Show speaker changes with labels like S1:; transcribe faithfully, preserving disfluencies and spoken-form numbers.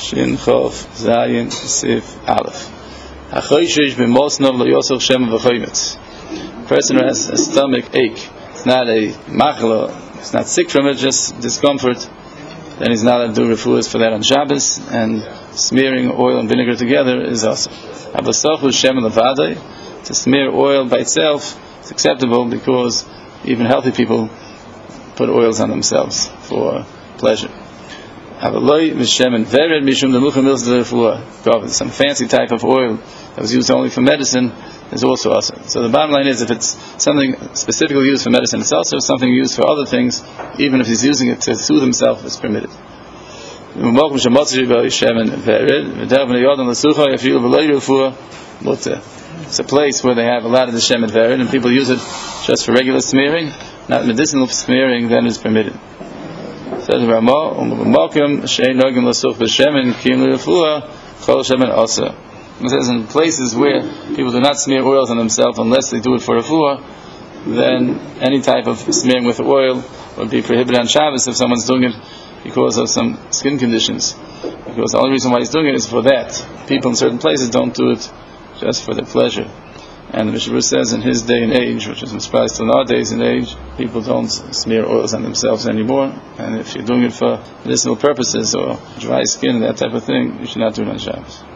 S1: Shin Chof Zayin Sif Aleph. Hachoishish b'mosnov lo yosel shem v'choymetz. Person who has a stomach ache, it's not a machla, it's not sick from it, just discomfort, then he's not allowed to do refuahs for that on Shabbos, and smearing oil and vinegar together is also. Avasochu shem levadai, to smear oil by itself is acceptable because even healthy people put oils on themselves for pleasure. Avaloi v'shemen vered mishum delucha mils de refuah. Some fancy type of oil that was used only for medicine is also awesome. So the bottom line is, if it's something specifically used for medicine, it's also something used for other things. Even if he's using it to soothe himself, it's permitted. It's a place where they have a lot of the shemen vered, and people use it just for regular smearing, not medicinal smearing, then it's permitted. Says the Ramah, it says in places where people do not smear oils on themselves unless they do it for refuah, then any type of smearing with oil would be prohibited on Shabbos if someone's doing it because of some skin conditions. Because the only reason why he's doing it is for that. People in certain places don't do it just for their pleasure. And the Mishnah says in his day and age, which is surprised to nowadays in age, people don't smear oils on themselves anymore. And if you're doing it for medicinal purposes or dry skin and that type of thing, you should not do it on Shabbos.